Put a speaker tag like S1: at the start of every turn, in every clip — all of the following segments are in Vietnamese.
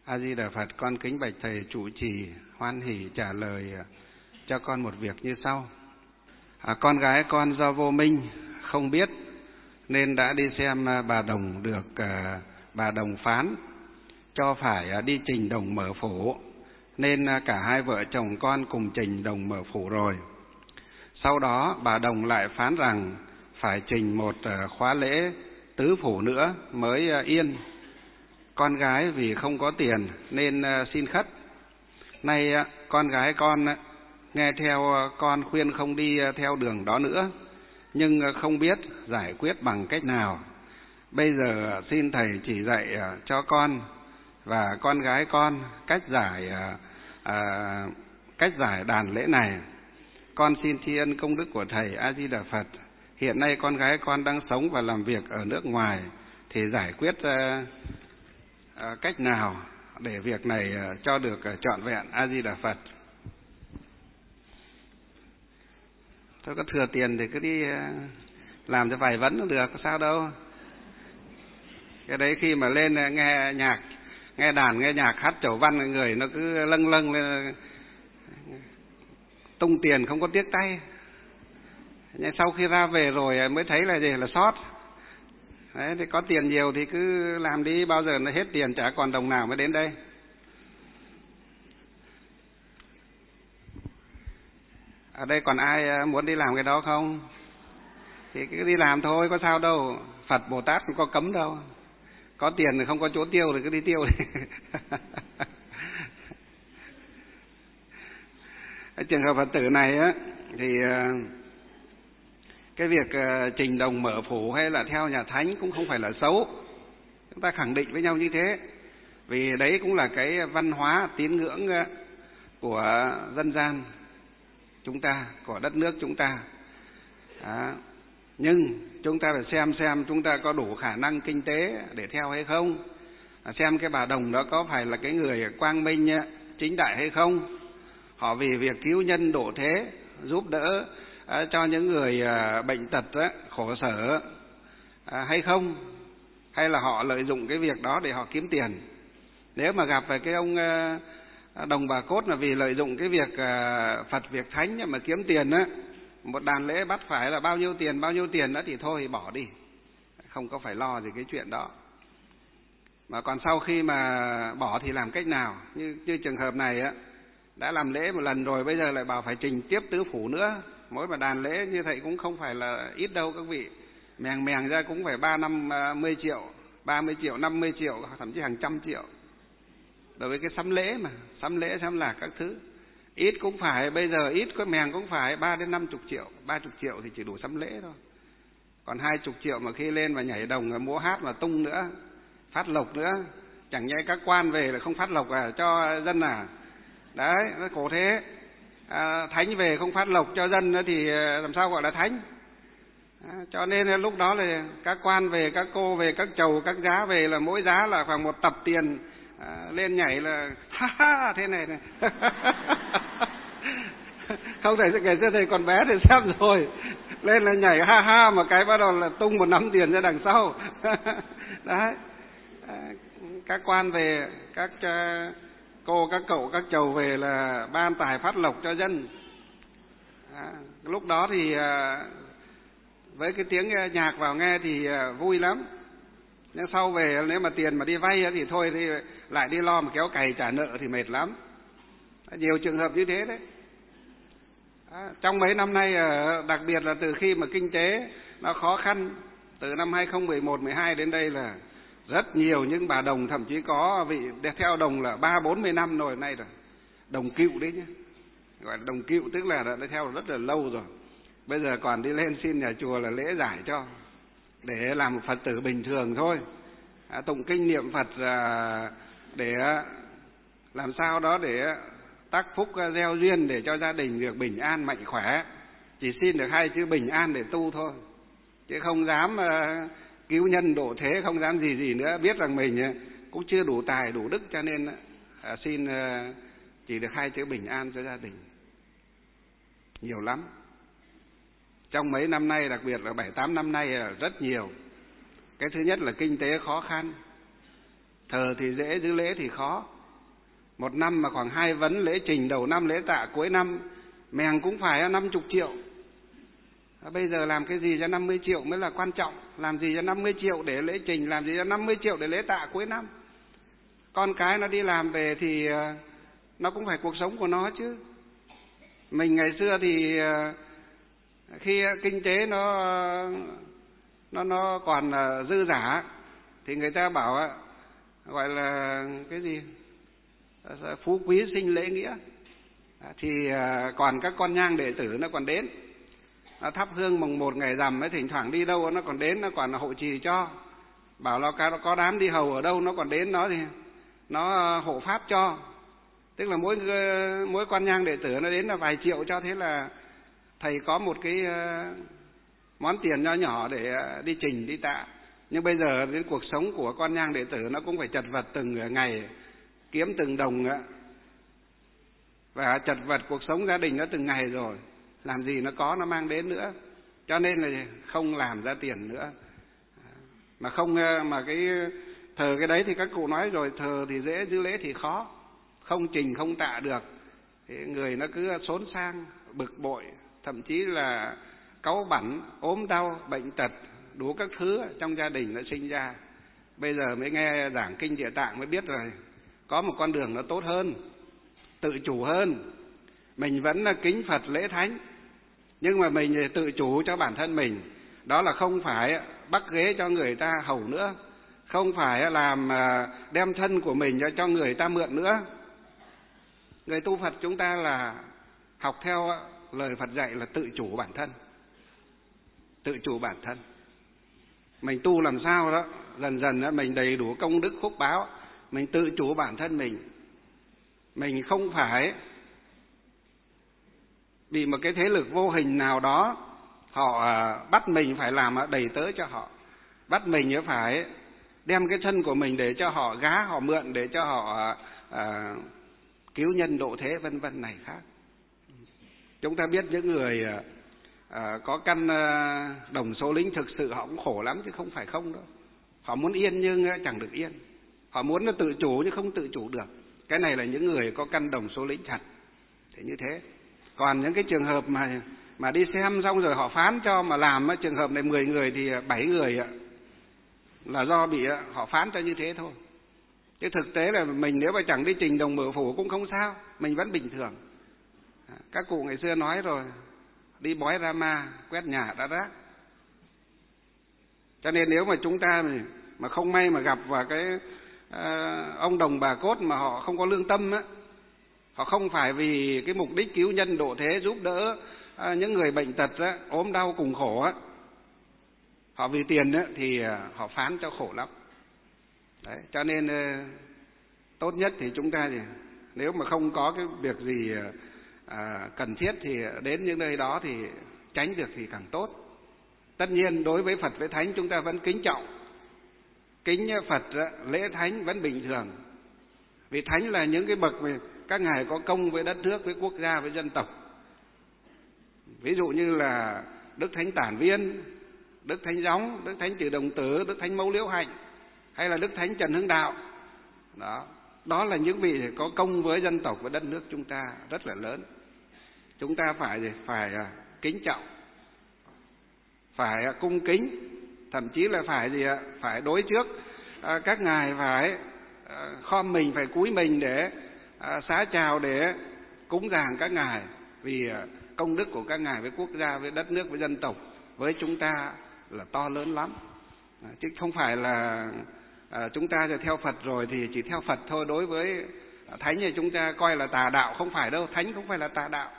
S1: A Di Đà Phật, con kính bạch thầy trụ trì hoan hỉ trả lời cho con một việc như sau. Con gái con do vô minh không biết nên đã đi xem bà Đồng, được bà Đồng phán cho phải đi trình Đồng mở phủ, nên cả hai vợ chồng con cùng trình Đồng mở phủ rồi. Sau đó bà Đồng lại phán rằng phải trình một khóa lễ tứ phủ nữa mới yên. Con gái vì không có tiền nên xin khất. Nay con gái con nghe theo con khuyên không đi theo đường đó nữa, nhưng không biết giải quyết bằng cách nào. Bây giờ xin thầy chỉ dạy cho con và con gái con cách giải đàn lễ này. Con xin tri ân công đức của thầy. A Di Đà Phật. Hiện nay con gái con đang sống và làm việc ở nước ngoài, thì giải quyết cách nào để việc này cho được trọn vẹn? A Di Đà Phật. Thôi có thừa tiền thì cứ đi làm cho vài vấn cũng được, có sao đâu. Cái đấy khi mà lên nghe nhạc, nghe đàn, nghe nhạc, hát chầu văn, người nó cứ lâng lâng lên, tung tiền không có tiếc tay. Nhưng sau khi ra về rồi mới thấy là gì? Là sót. Đấy, thì có tiền nhiều thì cứ làm đi, bao giờ nó hết tiền chả còn đồng nào mới đến đây. Ở đây còn ai muốn đi làm cái đó không? Thì cứ đi làm thôi, có sao đâu. Phật Bồ Tát không có cấm đâu. Có tiền thì không có chỗ tiêu thì cứ đi tiêu đi. Trường hợp Phật tử này á, thì cái việc trình Đồng mở phủ hay là theo nhà thánh cũng không phải là xấu. Chúng ta khẳng định với nhau như thế. Vì đấy cũng là cái văn hóa tín ngưỡng của dân gian chúng ta, của đất nước chúng ta. Đó. Nhưng chúng ta phải xem chúng ta có đủ khả năng kinh tế để theo hay không. Xem cái bà Đồng đó có phải là cái người quang minh chính đại hay không. Họ vì việc cứu nhân độ thế, giúp đỡ cho những người bệnh tật khổ sở hay không, hay là họ lợi dụng cái việc đó để họ kiếm tiền. Nếu mà gặp phải cái ông Đồng Bà Cốt là vì lợi dụng cái việc Phật việc thánh mà kiếm tiền á, một đàn lễ bắt phải là bao nhiêu tiền đó thì thôi bỏ đi, không có phải lo gì cái chuyện đó. Mà còn sau khi mà bỏ thì làm cách nào? Như trường hợp này á, đã làm lễ một lần rồi, bây giờ lại bảo phải trình tiếp tứ phủ nữa. Mỗi một đàn lễ như vậy cũng không phải là ít đâu các vị. Mèng ra cũng phải 30 triệu, 30 triệu, 50 triệu, thậm chí hàng trăm triệu. Đối với cái sắm lễ mà, sắm lễ, sắm lạc các thứ. Ít cũng phải, bây giờ ít có mèng cũng phải 3 đến 50 triệu. 30 triệu thì chỉ đủ sắm lễ thôi. Còn 20 triệu mà khi lên mà nhảy đồng, múa hát mà tung nữa, phát lộc nữa. Chẳng nhẽ các quan về là không phát lộc cho dân à? Đấy, nó khổ thế. Thánh về không phát lộc cho dân thì làm sao gọi là thánh? Cho nên lúc đó là các quan về, các cô về, các chầu, các giá về là mỗi giá là khoảng một tập tiền. Lên nhảy là ha ha thế này này. Không thể ngày xưa thầy còn bé thì xem rồi. Lên là nhảy ha ha mà cái bắt đầu là tung một nắm tiền ra đằng sau. Đấy. Các quan về, các cô, các cậu, các chầu về là ban tài phát lộc cho dân. Lúc đó thì với cái tiếng nhạc vào nghe thì vui lắm. Nhưng sau về nếu mà tiền mà đi vay thì thôi thì lại đi lo mà kéo cày trả nợ thì mệt lắm. Nhiều trường hợp như thế đấy. Trong mấy năm nay, đặc biệt là từ khi mà kinh tế nó khó khăn, từ năm 2011, 12 đến đây là rất nhiều những bà Đồng, thậm chí có vị theo Đồng là 30-40 năm rồi nay rồi. Đồng cựu đấy nhé. Gọi là Đồng cựu tức là đã theo rất là lâu rồi. Bây giờ còn đi lên xin nhà chùa là lễ giải cho, để làm một Phật tử bình thường thôi. Tụng kinh niệm Phật để làm sao đó để tác phúc gieo duyên để cho gia đình được bình an mạnh khỏe. Chỉ xin được 2 chữ bình an để tu thôi, chứ không dám cứu nhân độ thế, không dám gì nữa. Biết rằng mình cũng chưa đủ tài đủ đức, cho nên xin chỉ được 2 chữ bình an cho gia đình. Nhiều lắm. Trong mấy năm nay, đặc biệt là 7-8 năm nay là rất nhiều. Cái thứ nhất là kinh tế khó khăn, thờ thì dễ, giữ lễ thì khó. Một năm mà khoảng 2 vấn lễ trình, đầu năm lễ tạ, cuối năm mèng cũng phải 50 triệu. Bây giờ làm cái gì cho 50 triệu mới là quan trọng. Làm gì cho 50 triệu để lễ trình, làm gì cho 50 triệu để lễ tạ cuối năm. Con cái nó đi làm về thì nó cũng phải cuộc sống của nó chứ. Mình ngày xưa thì khi kinh tế nó còn dư dả thì người ta bảo gọi là cái gì, phú quý sinh lễ nghĩa, thì còn các con nhang đệ tử nó còn đến, nó thắp hương mùng 1 ngày rằm ấy, thỉnh thoảng đi đâu nó còn đến, nó còn hộ trì cho. Bảo nó có đám đi hầu ở đâu nó còn đến, nó thì nó hộ pháp cho. Tức là mỗi con nhang đệ tử nó đến là vài triệu cho. Thế là thầy có một cái món tiền nho nhỏ để đi trình đi tạ. Nhưng bây giờ đến cuộc sống của con nhang đệ tử nó cũng phải chật vật từng ngày, kiếm từng đồng và chật vật cuộc sống gia đình nó từng ngày rồi, làm gì nó có nó mang đến nữa. Cho nên là không làm ra tiền nữa. Mà không mà cái thờ cái đấy thì các cụ nói rồi, thờ thì dễ giữ lễ thì khó, không trình không tạ được thì người nó cứ xốn sang, bực bội, thậm chí là cáu bẳn, ốm đau, bệnh tật, đủ các thứ trong gia đình nó sinh ra. Bây giờ mới nghe giảng kinh Địa Tạng mới biết rồi, có một con đường nó tốt hơn, tự chủ hơn. Mình vẫn là kính Phật lễ Thánh, nhưng mà mình tự chủ cho bản thân mình. Đó là không phải bắt ghế cho người ta hầu nữa, không phải làm đem thân của mình cho người ta mượn nữa. Người tu Phật chúng ta là học theo lời Phật dạy là tự chủ bản thân. Tự chủ bản thân. Mình tu làm sao đó, dần dần mình đầy đủ công đức phúc báo, mình tự chủ bản thân mình. Mình không phải bị một cái thế lực vô hình nào đó họ bắt mình phải làm đầy tớ cho họ, bắt mình phải đem cái thân của mình để cho họ gá, họ mượn, để cho họ cứu nhân độ thế vân vân này khác. Chúng ta biết những người có căn đồng số lính thực sự họ cũng khổ lắm chứ không phải không đâu. Họ muốn yên nhưng chẳng được yên, họ muốn nó tự chủ nhưng không tự chủ được. Cái này là những người có căn đồng số lính thật thì như thế. Còn những cái trường hợp mà đi xem xong rồi họ phán cho mà làm trường hợp này 10 người thì 7 người là do bị họ phán cho như thế thôi. Chứ thực tế là mình nếu mà chẳng đi trình đồng mửa phủ cũng không sao, mình vẫn bình thường. Các cụ ngày xưa nói rồi, đi bói Rama, quét nhà đã rác. Cho nên nếu mà chúng ta mà không may mà gặp vào cái ông đồng bà cốt mà họ không có lương tâm á, họ không phải vì cái mục đích cứu nhân độ thế, giúp đỡ những người bệnh tật á, ốm đau cùng khổ á, họ vì tiền á, thì họ phán cho khổ lắm. Đấy, cho nên tốt nhất thì chúng ta thì nếu mà không có cái việc gì cần thiết thì đến những nơi đó thì tránh được thì càng tốt. Tất nhiên đối với Phật với Thánh chúng ta vẫn kính trọng, kính Phật lễ Thánh vẫn bình thường. Vì Thánh là những cái bậc mà các ngài có công với đất nước, với quốc gia, với dân tộc. Ví dụ như là Đức Thánh Tản Viên, Đức Thánh Gióng, Đức Thánh Trừ Đồng Tử, Đức Thánh Mẫu Liễu Hạnh, hay là Đức Thánh Trần Hưng Đạo. Đó là những vị có công với dân tộc và đất nước chúng ta rất là lớn. Chúng ta phải kính trọng, phải cung kính, thậm chí là phải đối trước các ngài phải khom mình, phải cúi mình để xá chào, để cúng dường các ngài. Vì công đức của các ngài với quốc gia, với đất nước, với dân tộc, với chúng ta là to lớn lắm. Chứ không phải là chúng ta theo Phật rồi thì chỉ theo Phật thôi. Đối với Thánh thì chúng ta coi là tà đạo, không phải đâu. Thánh không phải là tà đạo.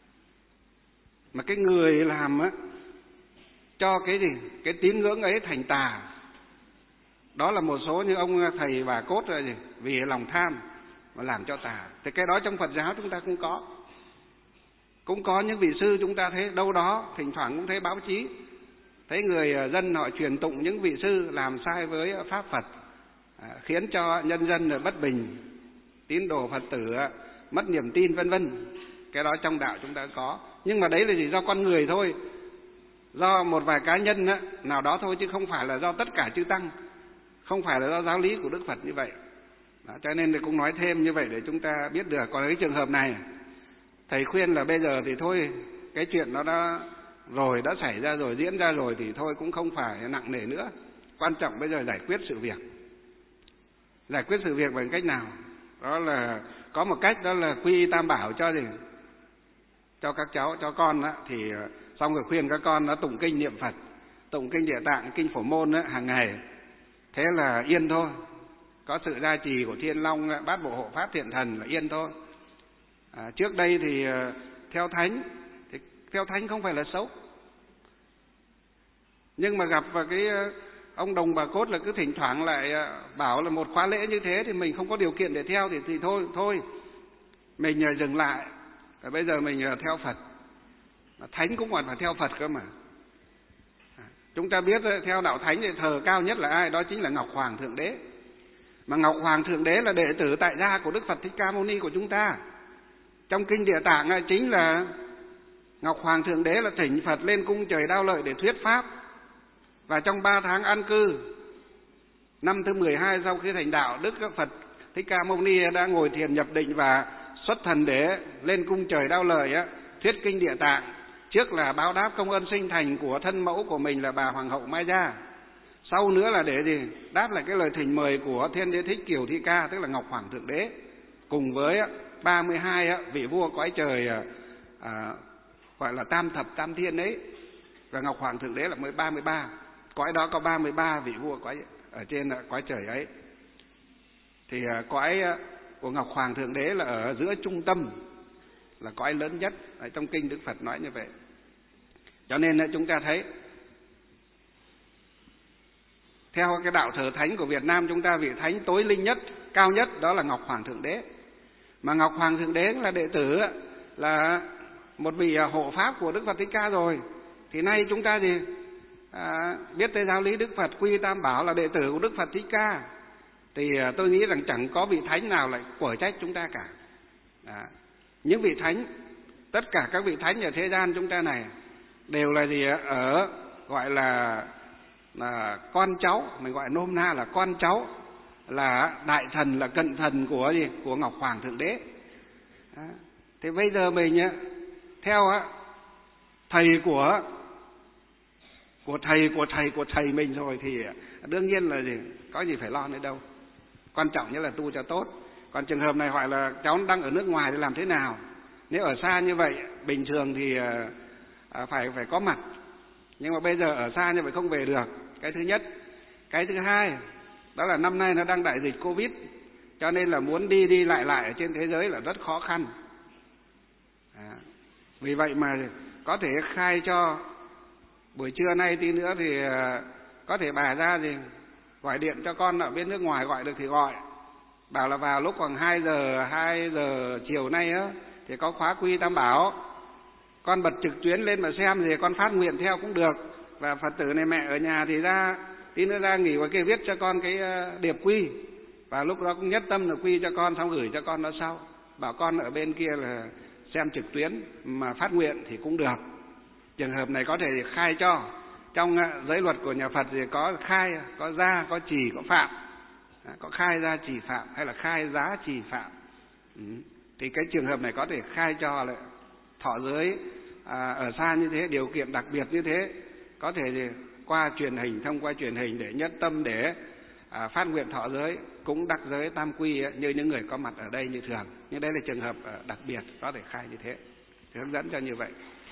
S1: Mà cái người làm cho cái gì, cái tín ngưỡng ấy thành tà, đó là một số như ông thầy bà cốt rồi gì, vì lòng tham mà làm cho tà. Thì cái đó trong Phật giáo chúng ta cũng có những vị sư chúng ta thấy đâu đó, thỉnh thoảng cũng thấy báo chí, thấy người dân họ truyền tụng những vị sư làm sai với pháp Phật, khiến cho nhân dân bất bình, tín đồ Phật tử mất niềm tin vân vân. Cái đó trong đạo chúng ta có. Nhưng mà đấy là gì? Do con người thôi, do một vài cá nhân nào đó thôi, chứ không phải là do tất cả chư tăng, không phải là do giáo lý của Đức Phật như vậy. Cho nên thì cũng nói thêm như vậy để chúng ta biết được. Còn cái trường hợp này, thầy khuyên là bây giờ thì thôi, cái chuyện nó đã xảy ra rồi, diễn ra rồi thì thôi cũng không phải nặng nề nữa. Quan trọng bây giờ giải quyết sự việc. Giải quyết sự việc bằng cách nào? Đó là có một cách, đó là quy y tam bảo cho các cháu, cho con đó, thì xong rồi khuyên các con nó tụng kinh niệm Phật, tụng kinh Địa Tạng, kinh Phổ Môn đó, hàng ngày. Thế là yên thôi. Có sự gia trì của Thiên Long, Bát Bộ Hộ Pháp Thiện Thần là yên thôi. Trước đây thì theo thánh không phải là xấu. Nhưng mà gặp vào cái ông đồng bà cốt là cứ thỉnh thoảng lại bảo là một khóa lễ như thế thì mình không có điều kiện để theo thì thôi mình dừng lại. Và bây giờ mình theo Phật. Thánh cũng còn phải theo Phật cơ mà. Chúng ta biết theo đạo thánh thì thờ cao nhất là ai? Đó chính là Ngọc Hoàng Thượng Đế. Mà Ngọc Hoàng Thượng Đế là đệ tử tại gia của Đức Phật Thích Ca Mâu Ni của chúng ta. Trong kinh Địa Tạng chính là Ngọc Hoàng Thượng Đế là thỉnh Phật lên cung trời Đao Lợi để thuyết pháp. Và trong 3 tháng an cư, năm thứ 12 sau khi thành đạo, Đức Phật Thích Ca Mâu Ni đã ngồi thiền nhập định và xuất thần để lên cung trời Đao Lợi thuyết kinh Địa Tạng. Trước là báo đáp công ơn sinh thành của thân mẫu của mình là bà Hoàng hậu Mai Gia. Sau nữa là để gì? Đáp lại cái lời thỉnh mời của Thiên Đế Thích Kiều Thi Ca, tức là Ngọc Hoàng Thượng Đế, cùng với 32 vị vua cõi trời gọi là tam thập tam thiên ấy. Và Ngọc Hoàng Thượng Đế là mới 33. Cõi đó có 33 vị vua cõi ở trên cõi trời ấy. Thì cõi của Ngọc Hoàng Thượng Đế là ở giữa trung tâm, là cõi lớn nhất. Ở trong kinh Đức Phật nói như vậy. Cho nên chúng ta thấy theo cái đạo thờ thánh của Việt Nam chúng ta, vị thánh tối linh nhất, cao nhất đó là Ngọc Hoàng Thượng Đế. Mà Ngọc Hoàng Thượng Đế là đệ tử, là một vị hộ pháp của Đức Phật Thích Ca rồi. Thì nay chúng ta gì? Biết tới giáo lý Đức Phật, quy tam bảo, là đệ tử của Đức Phật Thích Ca. Thì tôi nghĩ rằng chẳng có vị thánh nào lại quở trách chúng ta cả. Những vị thánh, tất cả các vị thánh ở thế gian chúng ta này đều là gì? Ở gọi là con cháu, mình gọi nôm na là con cháu, là đại thần, là cận thần của gì? Của Ngọc Hoàng Thượng Đế. Thì bây giờ mình theo thầy của thầy mình rồi thì đương nhiên là gì? Có gì phải lo nữa đâu. Quan trọng nhất là tu cho tốt. Còn trường hợp này gọi là cháu đang ở nước ngoài thì làm thế nào? Nếu ở xa như vậy, bình thường thì phải có mặt. Nhưng mà bây giờ ở xa như vậy không về được. Cái thứ nhất. Cái thứ hai, đó là năm nay nó đang đại dịch Covid, cho nên là muốn đi lại ở trên thế giới là rất khó khăn. Vì vậy mà có thể khai cho buổi trưa nay tí nữa thì có thể bà ra thì gọi điện cho con ở bên nước ngoài, gọi được thì gọi. Bảo là vào lúc khoảng 2 giờ chiều nay thì có khóa quy tam bảo. Con bật trực tuyến lên mà xem thì con phát nguyện theo cũng được. Và Phật tử này mẹ ở nhà thì ra tí nữa ra nghỉ ngoài kia viết cho con cái điệp quy. Và lúc đó cũng nhất tâm là quy cho con, xong gửi cho con đó sau. Bảo con ở bên kia là xem trực tuyến mà phát nguyện thì cũng được. Trường hợp này có thể khai cho. Trong giới luật của nhà Phật thì có khai, có gia, có trì, có phạm. Có khai gia trì phạm hay là khai giá trì phạm. Thì cái trường hợp này có thể khai cho là thọ giới ở xa như thế, điều kiện đặc biệt như thế, có thể qua truyền hình, thông qua truyền hình để nhất tâm để phát nguyện thọ giới, cũng đắc giới tam quy như những người có mặt ở đây như thường. Nhưng đây là trường hợp đặc biệt có thể khai như thế, thì hướng dẫn cho như vậy.